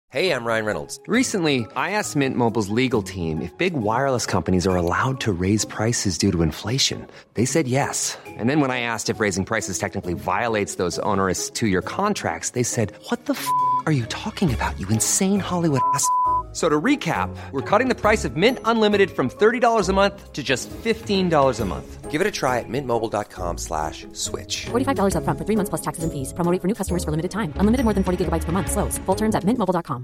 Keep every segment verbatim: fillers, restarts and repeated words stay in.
Hey, I'm Ryan Reynolds. Recently, I asked Mint Mobile's legal team if big wireless companies are allowed to raise prices due to inflation. They said yes. And then when I asked if raising prices technically violates those onerous two-year contracts, they said, "What the f*** are you talking about, you insane Hollywood ass?" So to recap, we're cutting the price of Mint Unlimited from thirty dollars a month to just fifteen dollars a month. Give it a try at mintmobile.com slash switch. forty-five dollars up front for three months plus taxes and fees. Promo rate for new customers for limited time. Unlimited more than forty gigabytes per month. Slows full terms at mint mobile dot com.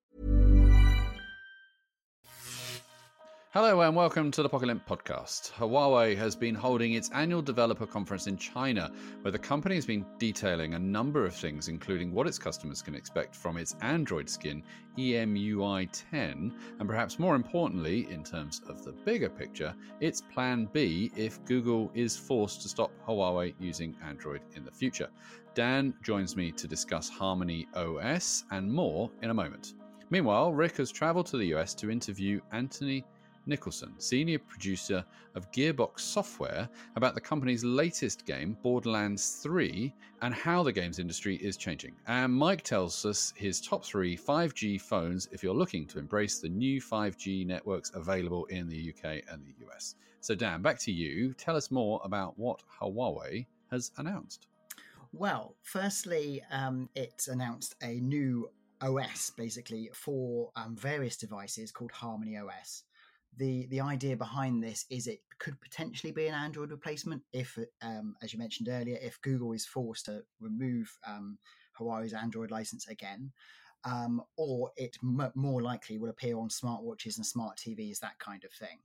Hello and welcome to the Pocket Podcast. Huawei has been holding its annual developer conference in China, where the company has been detailing a number of things, including what its customers can expect from its Android skin, E M U I ten, and perhaps more importantly, in terms of the bigger picture, its plan B if Google is forced to stop Huawei using Android in the future. Dan joins me to discuss Harmony O S and more in a moment. Meanwhile, Rick has travelled to the U S to interview Anthony Nicholson, senior producer of Gearbox Software, about the company's latest game, Borderlands three, and how the games industry is changing. And Mike tells us his top three five G phones if you're looking to embrace the new five G networks available in the U K and the U S. So Dan, back to you. Tell us more about what Huawei has announced. Well, firstly, um, it's announced a new O S, basically, for um, various devices called Harmony O S. The the idea behind this is it could potentially be an Android replacement if, um, as you mentioned earlier, if Google is forced to remove um, Huawei's Android license again, um, or it m- more likely will appear on smartwatches and smart T Vs, that kind of thing.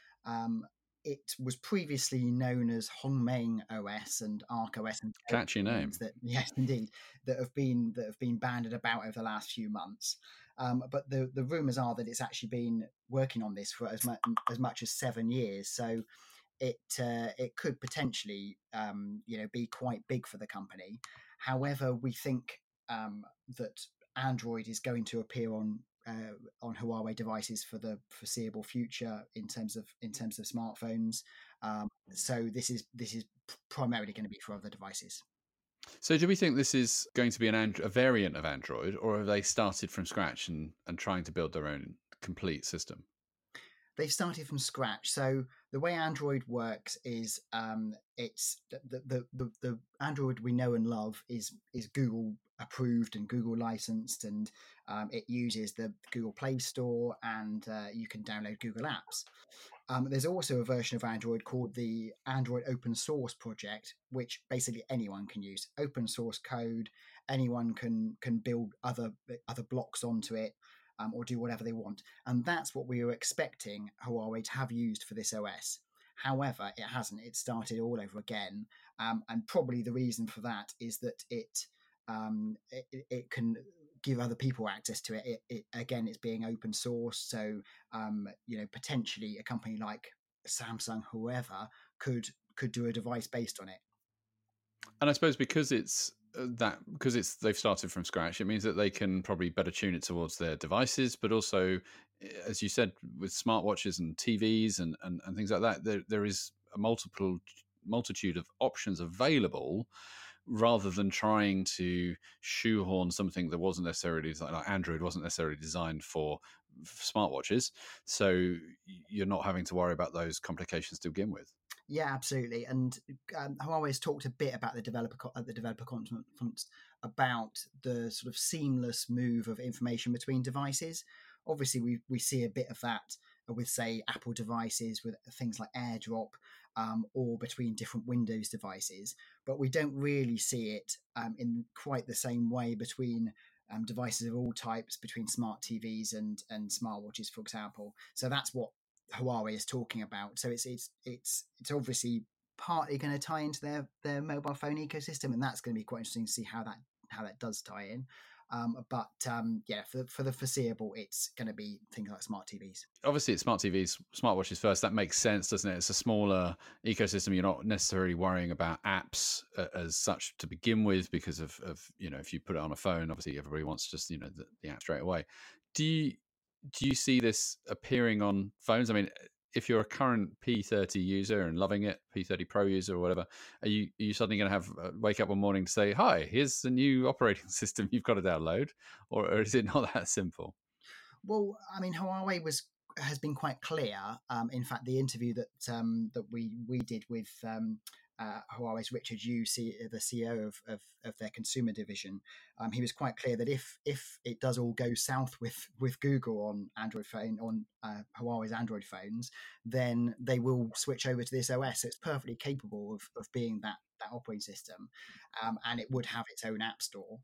Um, it was previously known as Hongmeng O S and Arc O S, and catchy name. That yes, indeed, that have been that have been banded about over the last few months. Um, but the, the rumours are that it's actually been working on this for as much as much as seven years. So it uh, it could potentially um, you know be quite big for the company. However, we think um, that Android is going to appear on uh, on Huawei devices for the foreseeable future in terms of in terms of smartphones. Um, so this is this is primarily going to be for other devices. So do we think this is going to be an and- a variant of Android, or have they started from scratch and, and trying to build their own complete system? They've started from scratch. So the way Android works is um, it's the, the, the, the Android we know and love is is Google approved and Google licensed, and um, it uses the Google Play Store, and uh, you can download Google Apps. Um, there's also a version of Android called the Android Open Source Project, which basically anyone can use. Open source code, anyone can can build other other blocks onto it, um, or do whatever they want. And that's what we were expecting Huawei to have used for this O S. However, it hasn't. It started all over again, um, and probably the reason for that is that it um, it, it can give other people access to it. It, it again, it's being open source, so um, you know potentially a company like Samsung, whoever, could could do a device based on it. And I suppose because it's uh, that because it's they've started from scratch, it means that they can probably better tune it towards their devices, but also, as you said, with smartwatches and T Vs and and, and things like that, there there is a multiple multitude of options available, rather than trying to shoehorn something that wasn't necessarily like Android wasn't necessarily designed for smartwatches. So you're not having to worry about those complications to begin with. Yeah, absolutely. And um, Huawei's talked a bit about the developer co- at the developer conference about the sort of seamless move of information between devices. Obviously, we we see a bit of that with, say, Apple devices with things like AirDrop, um, or between different Windows devices, but we don't really see it um, in quite the same way between um, devices of all types, between smart T Vs and and smartwatches, for example. So that's what Huawei is talking about. So it's it's it's it's obviously partly going to tie into their their mobile phone ecosystem, and that's going to be quite interesting to see how that how that does tie in. Um, but um, yeah, for for the foreseeable, it's going to be things like smart T Vs. Obviously, it's smart T Vs, smartwatches first. That makes sense, doesn't it? It's a smaller ecosystem. You're not necessarily worrying about apps uh, as such to begin with, because of, of you know, if you put it on a phone, obviously everybody wants just you know the, the app straight away. Do you do you see this appearing on phones? I mean, if you're a current P thirty user and loving it, P thirty Pro user or whatever, are you are you suddenly going to have uh, wake up one morning to say, "Hi, here's the new operating system you've got to download," or, or is it not that simple? Well, I mean, Huawei was has been quite clear. Um, in fact, the interview that um, that we we did with um, uh, Huawei's Richard Yu, C- the C E O of, of, of their consumer division, um, he was quite clear that if if it does all go south with with Google on Android phone on uh, Huawei's Android phones, then they will switch over to this O S. So it's perfectly capable of, of being that that operating system, um, and it would have its own app store.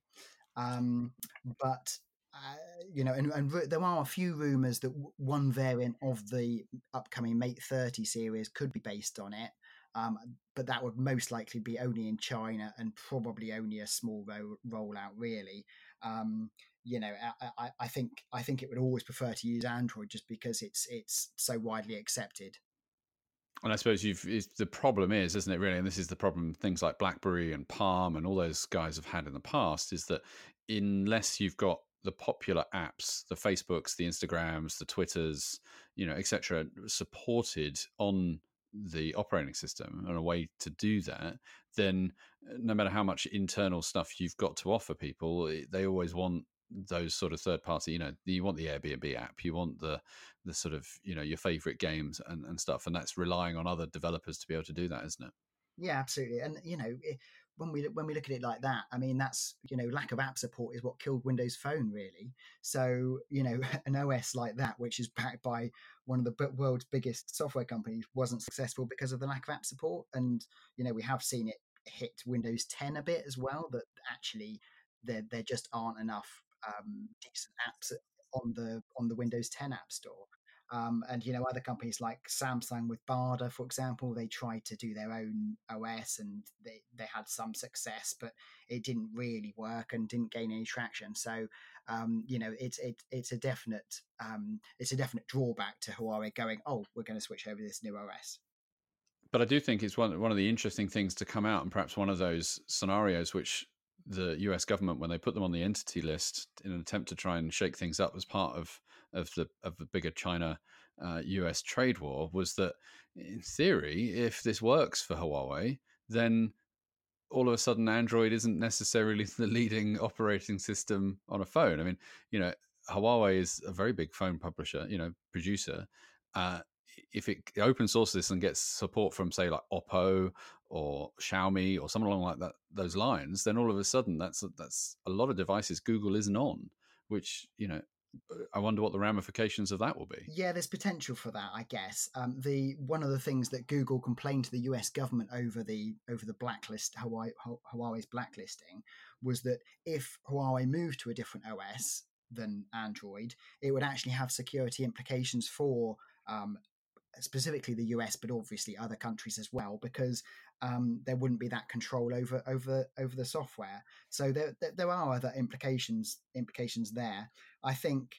Um, but uh, you know, and, and there are a few rumors that w- one variant of the upcoming Mate thirty series could be based on it, um, but that would most likely be only in China and probably only a small ro- rollout, really. Um, you know, I, I, I think I think it would always prefer to use Android just because it's it's so widely accepted. And I suppose you've is, the problem is, isn't it, really? And this is the problem things like BlackBerry and Palm and all those guys have had in the past, is that unless you've got the popular apps, the Facebooks, the Instagrams, the Twitters, you know, et cetera, supported on the operating system and a way to do that, then no matter how much internal stuff you've got to offer people, they always want those sort of third party, you know, you want the Airbnb app, you want the the sort of, you know, your favorite games and, and stuff, and that's relying on other developers to be able to do that, isn't it? Yeah, absolutely. And you know, when we when we look at it like that, I mean, that's, you know, lack of app support is what killed Windows Phone, really. So you know, an O S like that, which is backed by one of the world's biggest software companies, wasn't successful because of the lack of app support. And you know, we have seen it hit Windows ten a bit as well. That actually there there just aren't enough um, decent apps on the on the Windows ten App Store. Um, and you know, other companies like Samsung with Bada, for example, they tried to do their own O S and they, they had some success, but it didn't really work and didn't gain any traction. So um, you know, it's it, it's a definite um, it's a definite drawback to Huawei going, oh, we're going to switch over to this new O S. But I do think it's one one of the interesting things to come out, and perhaps one of those scenarios which the U S government, when they put them on the entity list in an attempt to try and shake things up as part of of the of the bigger China uh, U S trade war, was that in theory, if this works for Huawei, then all of a sudden Android isn't necessarily the leading operating system on a phone. I mean, you know, Huawei is a very big phone publisher, you know, producer. Uh, if it open sources this and gets support from, say, like Oppo or Xiaomi or someone along like that, those lines, then all of a sudden that's that's a lot of devices Google isn't on, which, you know, I wonder what the ramifications of that will be. Yeah, there's potential for that, I guess. Um, the one of the things that Google complained to the U S government over the over the blacklist Huawei, Huawei's blacklisting was that if Huawei moved to a different O S than Android, it would actually have security implications for um, specifically the U S, but obviously other countries as well, because um, there wouldn't be that control over over over the software. So there there, there are other implications implications there. I think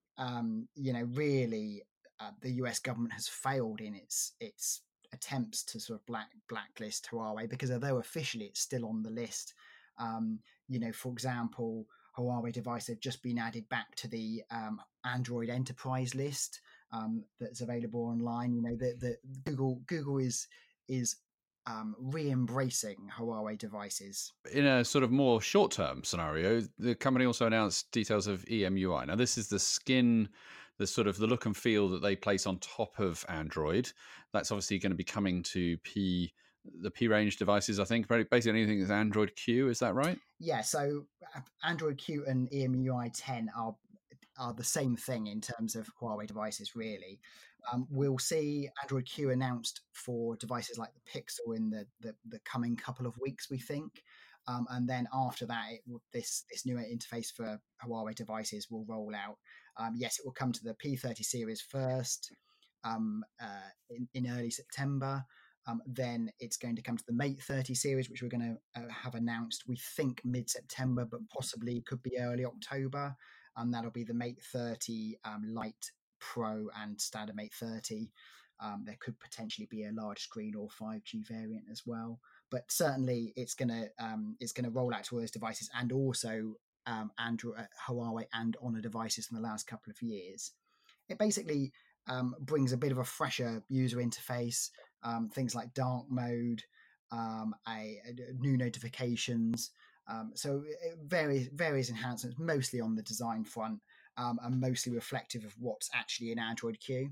um, you know, really, uh, the U S government has failed in its its attempts to sort of black blacklist Huawei, because although officially it's still on the list, um, you know, for example, Huawei devices have just been added back to the um, Android Enterprise list um, that's available online. You know, the, the Google Google is is um, re-embracing Huawei devices. In a sort of more short-term scenario, the company also announced details of E M U I. Now, this is the skin, the sort of the look and feel that they place on top of Android. That's obviously going to be coming to P, the P range devices, I think. Basically anything that's Android Q, is that right? Yeah, so Android Q and E M U I ten are are the same thing in terms of Huawei devices, really. Um, we'll see Android Q announced for devices like the Pixel in the, the, the coming couple of weeks, we think. Um, and then after that, it, this this new interface for Huawei devices will roll out. Um, yes, it will come to the P thirty series first um, uh, in, in early September. Um, then it's going to come to the Mate thirty series, which we're going to uh, have announced, we think, mid-September, but possibly could be early October. And that'll be the Mate thirty um, Lite Pro and standard Mate thirty. Um, there could potentially be a large screen or five G variant as well, but certainly it's gonna um, it's gonna roll out to all those devices, and also um, Android, uh, Huawei, and Honor devices from the last couple of years. It basically um, brings a bit of a fresher user interface, um, things like dark mode, um, a, a new notifications. Um, so various various enhancements, mostly on the design front, um, and mostly reflective of what's actually in Android Q.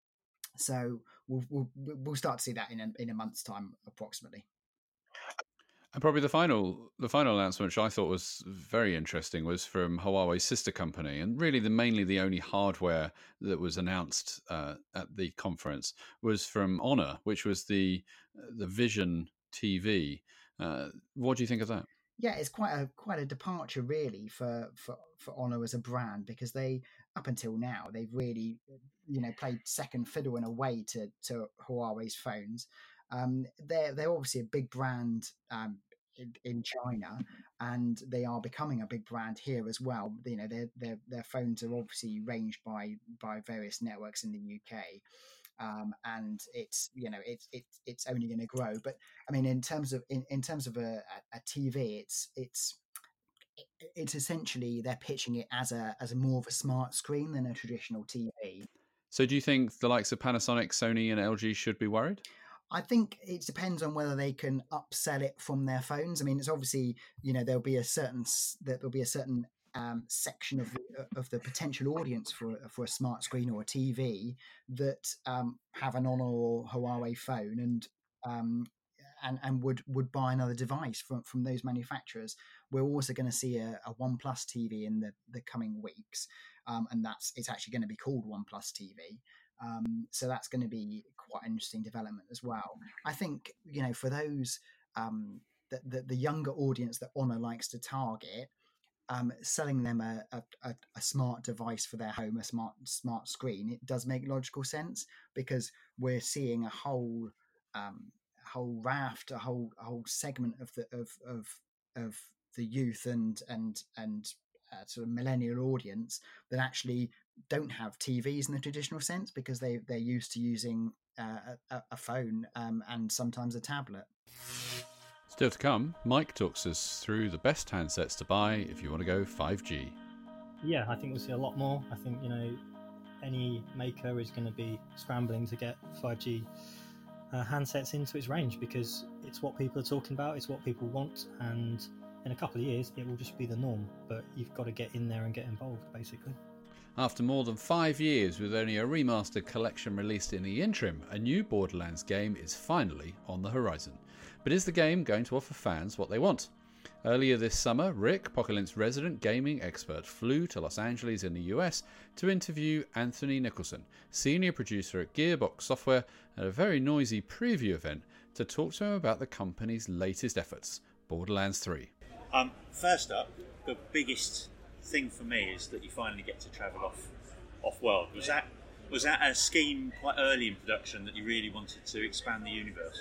So we'll we'll, we'll start to see that in a, in a month's time, approximately. And probably the final, the final announcement, which I thought was very interesting, was from Huawei's sister company, and really the mainly the only hardware that was announced uh, at the conference was from Honor, which was the the Vision T V. Uh, what do you think of that? Yeah, it's quite a quite a departure, really, for for for Honor as a brand, because they, up until now, they've really, you know, played second fiddle in a way to to Huawei's phones. Um, they're they're obviously a big brand um, in, in China, and they are becoming a big brand here as well. You know, their their their phones are obviously ranged by by various networks in the U K. Um, and it's you know it's it's it's only going to grow. But I mean, in terms of in, in terms of a, a T V, it's it's it's essentially they're pitching it as a as a more of a smart screen than a traditional T V. So, do you think the likes of Panasonic, Sony, and L G should be worried? I think it depends on whether they can upsell it from their phones. I mean, it's obviously, you know, there'll be a certain there'll be a certain um, section of the, of the potential audience for for a smart screen or a T V that um, have an Honor or Huawei phone and um, and and would would buy another device from from those manufacturers. We're also going to see a, a OnePlus T V in the the coming weeks, um, and that's it's actually going to be called OnePlus T V. Um, so that's going to be quite an interesting development as well. I think, you know, for those um, the, the, the younger audience that Honor likes to target, um, selling them a, a, a smart device for their home, a smart smart screen, it does make logical sense, because we're seeing a whole um, whole raft, a whole a whole segment of the of of of the youth and and and uh, sort of millennial audience that actually don't have T Vs in the traditional sense, because they they're used to using uh, a, a phone um, and sometimes a tablet. Still to come, Mike talks us through the best handsets to buy if you want to go five G. Yeah, I think we'll see a lot more. I think, you know, any maker is going to be scrambling to get five G uh, handsets into its range, because it's what people are talking about, it's what people want, and in a couple of years it will just be the norm. But you've got to get in there and get involved, basically. After more than five years with only a remastered collection released in the interim, a new Borderlands game is finally on the horizon. But is the game going to offer fans what they want? Earlier this summer, Rick, Pocolin's resident gaming expert, flew to Los Angeles in the U S to interview Anthony Nicholson, senior producer at Gearbox Software, at a very noisy preview event to talk to him about the company's latest efforts, Borderlands three. Um, first up, the biggest thing for me is that you finally get to travel off off world. Was that was that a scheme quite early in production that you really wanted to expand the universe?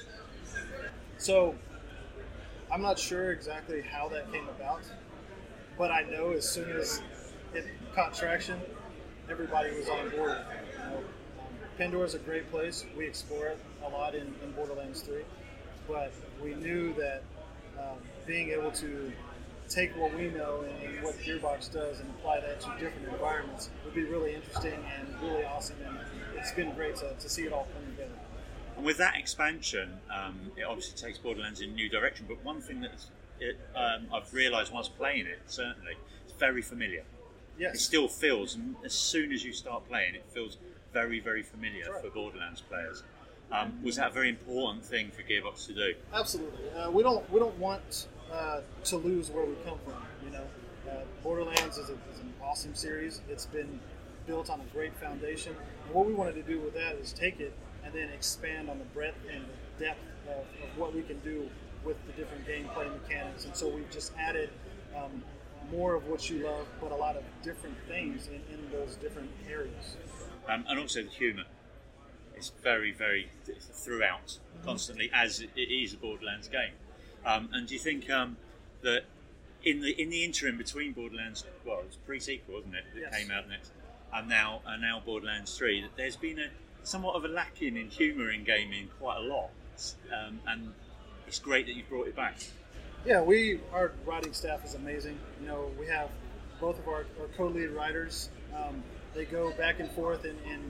So I'm not sure exactly how that came about, but I know as soon as it caught traction, everybody was on board. You know, um, Pandora's a great place. We explore it a lot in, in Borderlands three, but we knew that um, being able to take what we know and what Gearbox does and apply that to different environments would be really interesting and really awesome, and it's been great to, to see it all come together. And with that expansion, um, it obviously takes Borderlands in a new direction, but one thing that it, um, I've realised whilst playing it, certainly, it's very familiar. Yes. It still feels, and as soon as you start playing, it feels very, very familiar right. for Borderlands players. Um, was that a very important thing for Gearbox to do? Absolutely. Uh, we don't we don't want uh, to lose where we come from. You know, uh, Borderlands is, a, is an awesome series. It's been built on a great foundation. And what we wanted to do with that is take it and then expand on the breadth and the depth of, of what we can do with the different gameplay mechanics. And so we've just added um, more of what you love, but a lot of different things in, in those different areas. Um, and also the humour. It's very, very throughout, constantly, as it is a Borderlands game. Um, and do you think um, that in the in the interim between Borderlands, well, it's pre-sequel, wasn't it, that yes. came out next, and now and now Borderlands three, that there's been a somewhat of a lacking in humour in gaming quite a lot, um, and it's great that you've brought it back. Yeah, we our writing staff is amazing. You know, we have both of our, our co-lead writers. Um, they go back and forth and. and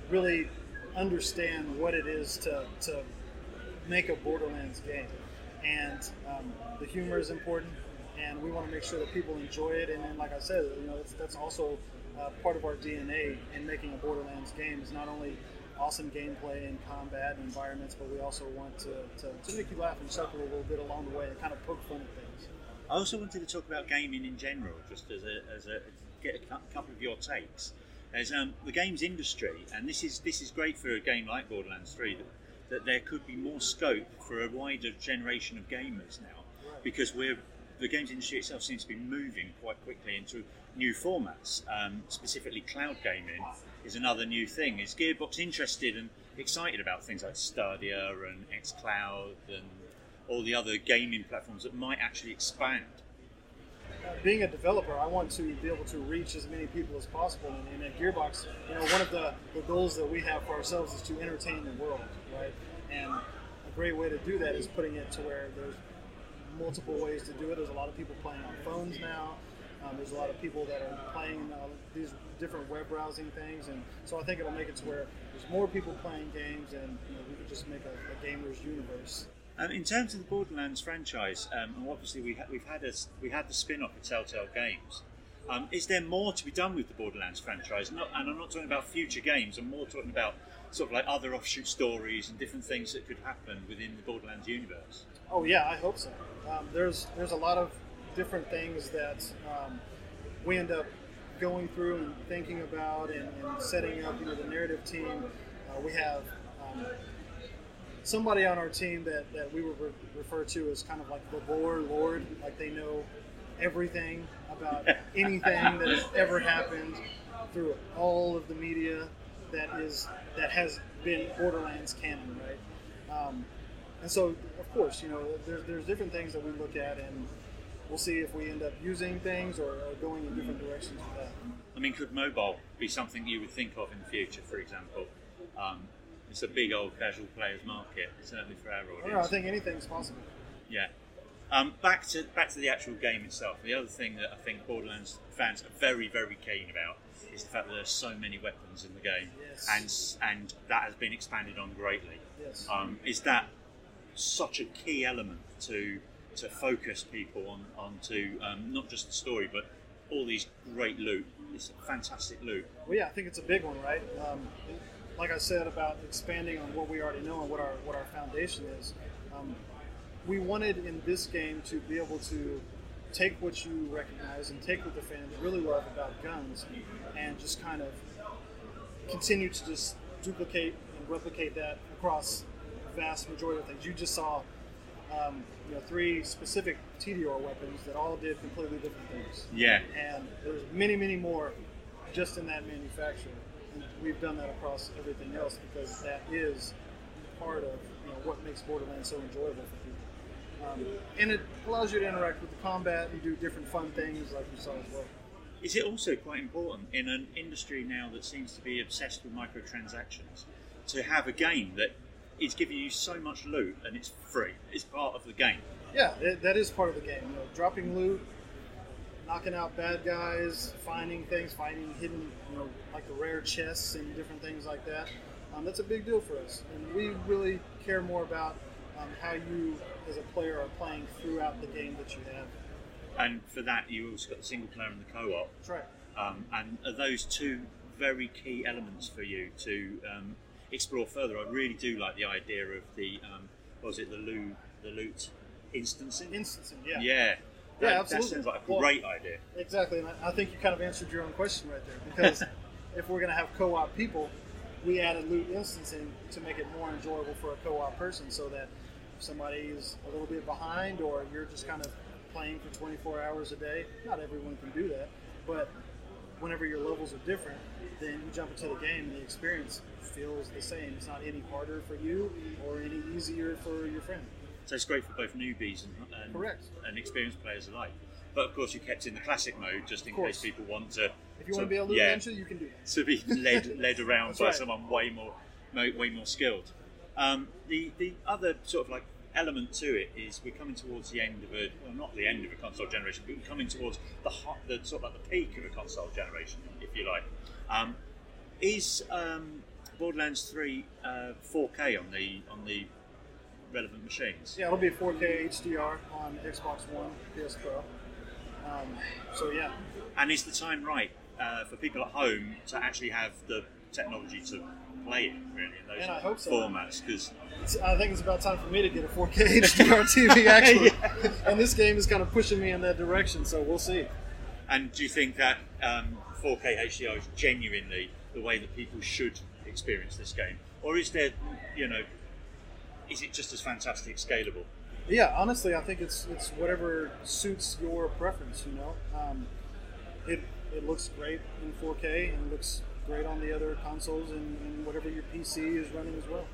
really understand what it is to, to make a Borderlands game. And um, the humor is important, and we want to make sure that people enjoy it. And then, like I said, you know, that's, that's also uh, part of our D N A in making a Borderlands game, is not only awesome gameplay and combat and environments, but we also want to, to, to make you laugh and chuckle a little bit along the way and kind of poke fun at things. I also wanted to talk about gaming in general, just as a, as a get a couple of your takes. As um, the games industry, and this is this is great for a game like Borderlands three, that, that there could be more scope for a wider generation of gamers now, because we're the games industry itself seems to be moving quite quickly into new formats. Um, specifically, cloud gaming is another new thing. Is Gearbox interested and excited about things like Stadia and xCloud and all the other gaming platforms that might actually expand? Uh, being a developer, I want to be able to reach as many people as possible. And, and at Gearbox, you know, one of the, the goals that we have for ourselves is to entertain the world, right? And a great way to do that is putting it to where there's multiple ways to do it. There's a lot of people playing on phones now. Um, there's a lot of people that are playing uh, these different web browsing things, and so I think it'll make it to where there's more people playing games, and you know, we could just make a, a gamer's universe. Um, in terms of the Borderlands franchise, um, and obviously we ha- we've had a, we had the spin-off of Telltale Games. Um, is there more to be done with the Borderlands franchise? Not, and I'm not talking about future games. I'm more talking about sort of like other offshoot stories and different things that could happen within the Borderlands universe. Oh yeah, I hope so. Um, there's there's a lot of different things that um, we end up going through and thinking about and, and setting up. You know, the narrative team. Uh, we have um, somebody on our team that, that we would re- refer to as kind of like the lore lord. Like they know everything about anything that has ever happened through all of the media that is that has been Borderlands canon, right? Um, and so, of course, you know, there's there's different things that we look at, and we'll see if we end up using things or, or going in different directions with that. I mean, could mobile be something you would think of in the future, for example? Um, it's a big old casual players market, certainly for our audience. I, don't know, I think anything's possible. Yeah. Um, back to back to the actual game itself. The other thing that I think Borderlands fans are very, very keen about is the fact that there's so many weapons in the game, yes. and and that has been expanded on greatly. Yes. Um, is that such a key element to to focus people on onto um, not just the story, but all these great loot? It's fantastic loot. Well, yeah, I think it's a big one, right? Um, like I said about expanding on what we already know and what our what our foundation is. Um, we wanted in this game to be able to take what you recognize and take what the fans really love about guns and just kind of continue to just duplicate and replicate that across the vast majority of things. You just saw um, you know, three specific T D R weapons that all did completely different things. Yeah. And there's many, many more just in that manufacturer. And we've done that across everything else because that is part of you know, what makes Borderlands so enjoyable for people. Um, and it allows you to interact with the combat and do different fun things like you saw as well. Is it also quite important in an industry now that seems to be obsessed with microtransactions to have a game that is giving you so much loot and it's free? It's part of the game. Yeah, it, that is part of the game. You know, dropping loot, knocking out bad guys, finding things, finding hidden, you know, like the rare chests and different things like that. Um, that's a big deal for us, and we really care more about um, how you, as a player, are playing throughout the game that you have. And for that, you also got the single player and the co-op. That's right. Um, and are those two very key elements for you to um, explore further? I really do like the idea of the, um, what was it, the loot, the loot instancing? Instancing, yeah. Yeah. That, Yeah, absolutely. That sounds like a Well, great idea. Exactly, and I, I think you kind of answered your own question right there, because if we're going to have co-op people, we added loot instancing to make it more enjoyable for a co-op person, so that if somebody is a little bit behind or you're just kind of playing for twenty-four hours a day, not everyone can do that, but whenever your levels are different, then you jump into the game and the experience feels the same. It's not any harder for you or any easier for your friend. So it's great for both newbies and, and, Correct. and experienced players alike. But of course, you kept in the classic mode just in Of course. case people want to. If you want to be a loot yeah, ninja, you can do that. to be led led around That's by right. someone way more mo- way more skilled. Um, the the other sort of like element to it is we're coming towards the end of a well, not the end of a console generation, but we're coming towards the hot, the sort of like the peak of a console generation, if you like. Um, is um, Borderlands three uh, four K on the on the relevant machines? Yeah, it'll be four K H D R on Xbox One, P S Pro. Um, so yeah. And is the time right uh, for people at home to actually have the technology to play it really in those Man, I hope so. formats? Because I think it's about time for me to get a four K H D R T V actually, yeah. And this game is kind of pushing me in that direction. So we'll see. And do you think that um, four K H D R is genuinely the way that people should experience this game, or is there, you know, is it just as fantastic scalable? Yeah, honestly, I think it's it's whatever suits your preference. You know, um, it it looks great in four K and it looks great on the other consoles and, and whatever your P C is running as well.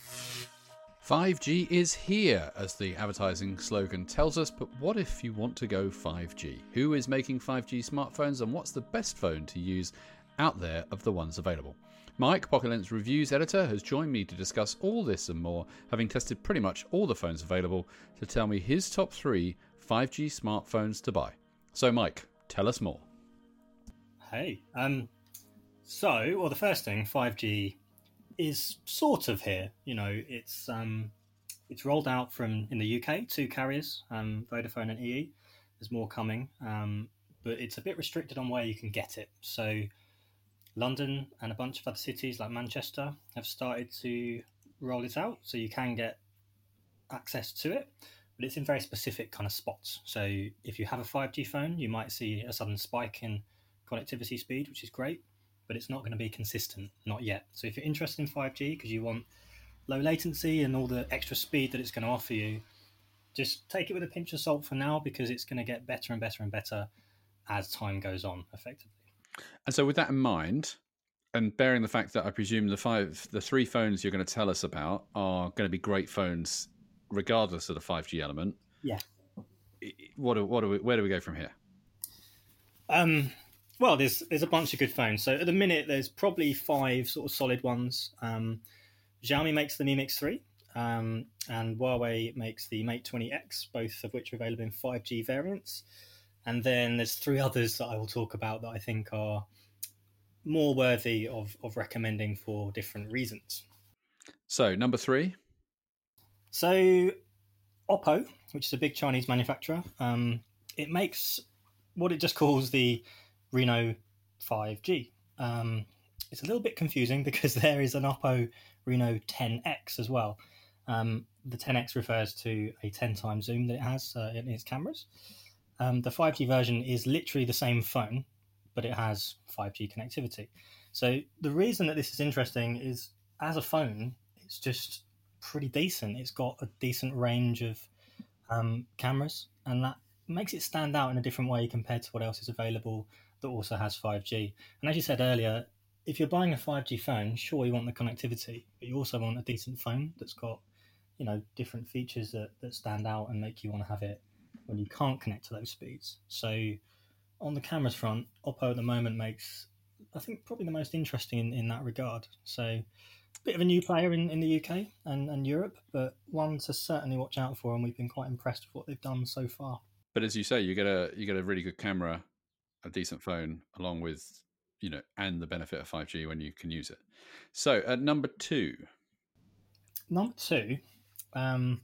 five G is here, as the advertising slogan tells us, but what if you want to go five G? Who is making five G smartphones, and what's the best phone to use out there of the ones available? Mike, Pocket Lens Reviews editor, has joined me to discuss all this and more, having tested pretty much all the phones available, to tell me his top three five G smartphones to buy. So Mike, tell us more. Hey, um, so, well, the first thing, five G is sort of here. You know, it's um, it's rolled out from, in the U K, two carriers, um, Vodafone and E E. There's more coming, um, but it's a bit restricted on where you can get it. So London and a bunch of other cities like Manchester have started to roll it out, so you can get access to it, but it's in very specific kind of spots. So if you have a five G phone, you might see a sudden spike in connectivity speed, which is great, but it's not going to be consistent, not yet. So if you're interested in five G because you want low latency and all the extra speed that it's going to offer you, just take it with a pinch of salt for now, because it's going to get better and better and better as time goes on, effectively. And so with that in mind, and bearing the fact that I presume the five, the three phones you're going to tell us about are going to be great phones regardless of the five G element. Yeah. What do, what do we, where do we go from here? Um, well, there's there's a bunch of good phones. So at the minute, there's probably five sort of solid ones. Um, Xiaomi makes the Mi Mix three, um, and Huawei makes the Mate twenty X, both of which are available in five G variants. And then there's three others that I will talk about that I think are more worthy of, of recommending for different reasons. So, number three? So, Oppo, which is a big Chinese manufacturer, um, it makes what it just calls the Reno five G. Um, it's a little bit confusing because there is an Oppo Reno ten X as well. Um, the ten X refers to a ten times zoom that it has uh, in its cameras. Um, the five G version is literally the same phone, but it has five G connectivity. So the reason that this is interesting is, as a phone, it's just pretty decent. It's got a decent range of um, cameras, and that makes it stand out in a different way compared to what else is available that also has five G. And as you said earlier, if you're buying a five G phone, sure, you want the connectivity, but you also want a decent phone that's got, you know, different features that, that stand out and make you want to have it when you can't connect to those speeds. So on the cameras front, Oppo at the moment makes, I think, probably the most interesting in, in that regard. So a bit of a new player in, in the U K and, and Europe, but one to certainly watch out for, and we've been quite impressed with what they've done so far. But as you say, you get a you get a really good camera, a decent phone, along with, you know, and the benefit of five G when you can use it. So at number two. Number two, um,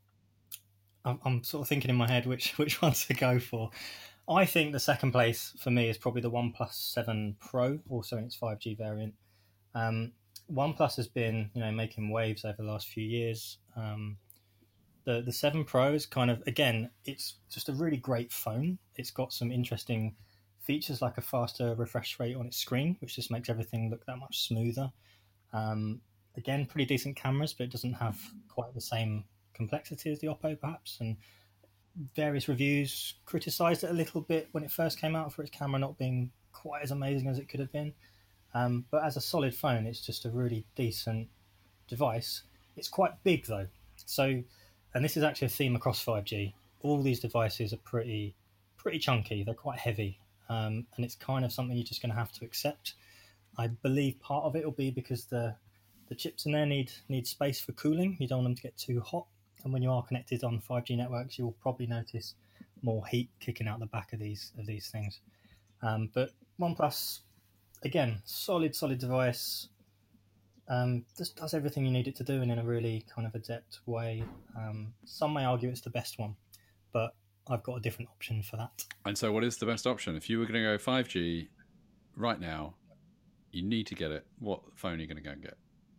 I'm, I'm sort of thinking in my head which which one to go for. I think the second place for me is probably the OnePlus seven Pro, also in its five G variant. Um, OnePlus has been, you know, making waves over the last few years. Um, the the seven Pro is kind of, again, it's just a really great phone. It's got some interesting features like a faster refresh rate on its screen, which just makes everything look that much smoother. Um, again, pretty decent cameras, but it doesn't have quite the same complexity as the Oppo, perhaps. And various reviews criticised it a little bit when it first came out for its camera not being quite as amazing as it could have been. Um, but as a solid phone, it's just a really decent device. It's quite big though. So, and this is actually a theme across five G. All these devices are pretty, pretty chunky. They're quite heavy. Um, and it's kind of something you're just going to have to accept. I believe part of it will be because the the chips in there need need space for cooling. You don't want them to get too hot. And when you are connected on five G networks, you'll probably notice more heat kicking out the back of these of these things. Um, but OnePlus, again, solid, solid device. Um, just does everything you need it to do and in a really kind of adept way. Um, some may argue it's the best one, but I've got a different option for that. And so what is the best option? If you were going to go five G right now, you need to get it. What phone are you going to go and get?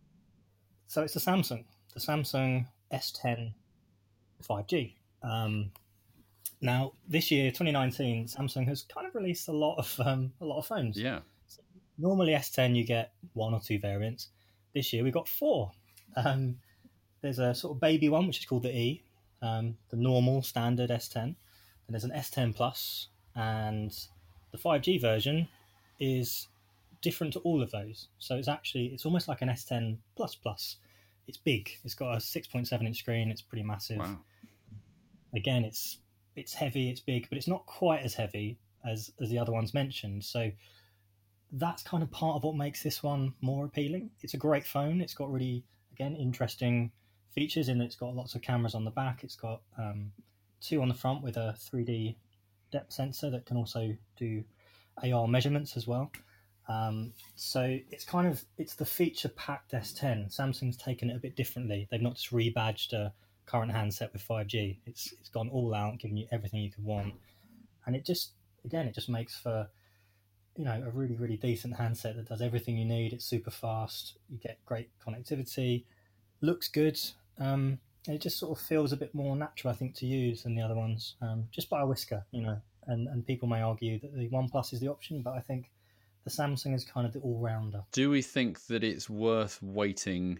So it's the Samsung, the Samsung S ten five G. Um, now, this year, twenty nineteen, Samsung has kind of released a lot of um, a lot of phones. Yeah. So normally S ten, you get one or two variants. This year, we got four. Um, there's a sort of baby one, which is called the E, um, the normal standard S ten. And there's an S ten Plus, and the five G version is different to all of those. So it's actually, it's almost like an S ten Plus Plus. It's big. It's got a six point seven inch screen. It's pretty massive. Wow. Again, it's it's heavy, it's big, but it's not quite as heavy as, as the other ones mentioned. So that's kind of part of what makes this one more appealing. It's a great phone. It's got really, again, interesting features in that it's got lots of cameras on the back. It's got um, two on the front with a three D depth sensor that can also do A R measurements as well. Um, so it's kind of, it's the feature-packed S ten. Samsung's taken it a bit differently. They've not just rebadged a current handset with five G. It's It's gone all out, giving you everything you could want. And it just, again, it just makes for, you know, a really, really decent handset that does everything you need. It's super fast. You get great connectivity. Looks good. Um, and it just sort of feels a bit more natural, I think, to use than the other ones. Um, just by a whisker, you know. And, and people may argue that the OnePlus is the option, but I think the Samsung is kind of the all-rounder. Do we think that it's worth waiting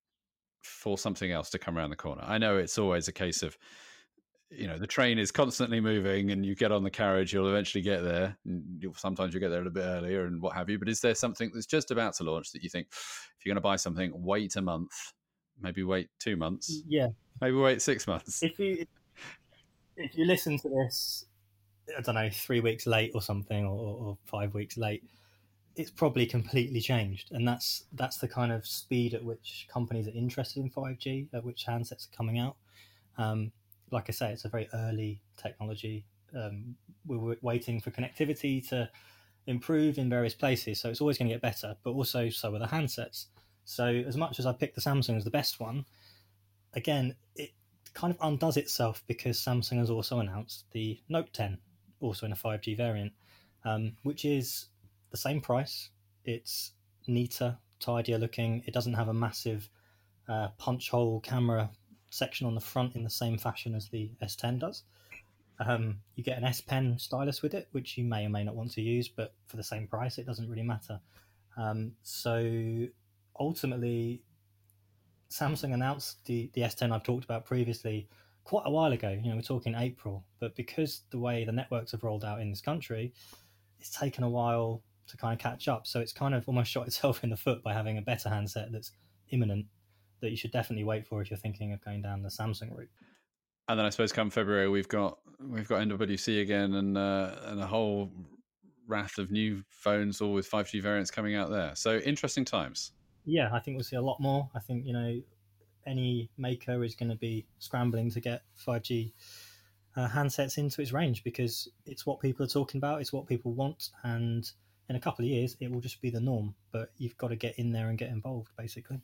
for something else to come around the corner? I know it's always a case of, you know, the train is constantly moving and you get on the carriage, you'll eventually get there. And you'll, sometimes you'll get there a little bit earlier and what have you. But is there something that's just about to launch that you think, if you're going to buy something, wait a month, maybe wait two months? Yeah. Maybe wait six months. If you, if you listen to this, I don't know, three weeks late or something, or, or five weeks late, it's probably completely changed. And that's that's the kind of speed at which companies are interested in five G, at which handsets are coming out. Um, like I say, it's a very early technology. Um, we're waiting for connectivity to improve in various places, so it's always going to get better, but also so are the handsets. So as much as I picked the Samsung as the best one, again, it kind of undoes itself because Samsung has also announced the Note ten, also in a five G variant, um, which is the same price. It's neater, tidier looking. It doesn't have a massive uh, punch hole camera section on the front in the same fashion as the S ten does. Um, you get an S Pen stylus with it, which you may or may not want to use, but for the same price, it doesn't really matter. Um, so ultimately, Samsung announced the, the S ten I've talked about previously quite a while ago. You know, we're talking April, but because the way the networks have rolled out in this country, it's taken a while to kind of catch up. So it's kind of almost shot itself in the foot by having a better handset that's imminent, that you should definitely wait for if you're thinking of going down the Samsung route. And then I suppose come February we've got we've got N W C again and uh, and a whole raft of new phones, all with five G variants coming out there. So interesting times. Yeah, I think we'll see a lot more. I think, you know, any maker is going to be scrambling to get five G uh, handsets into its range because it's what people are talking about, it's what people want, and in a couple of years it will just be the norm. But you've got to get in there and get involved, basically.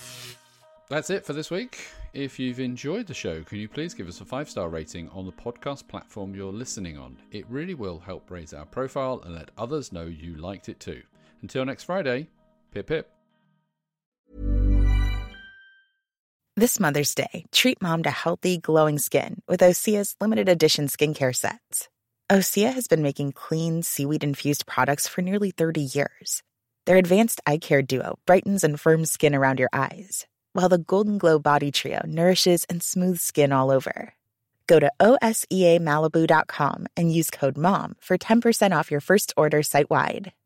That's it for this week. If you've enjoyed the show, can you please give us a five-star rating on the podcast platform you're listening on? It really will help raise our profile and let others know you liked it too. Until next Friday, pip pip. This Mother's Day, treat mom to healthy, glowing skin with Osea's limited edition skincare sets. Osea has been making clean, seaweed-infused products for nearly thirty years. Their advanced eye care duo brightens and firms skin around your eyes, while the Golden Glow Body Trio nourishes and smooths skin all over. Go to O S E A Malibu dot com and use code MOM for ten percent off your first order site-wide.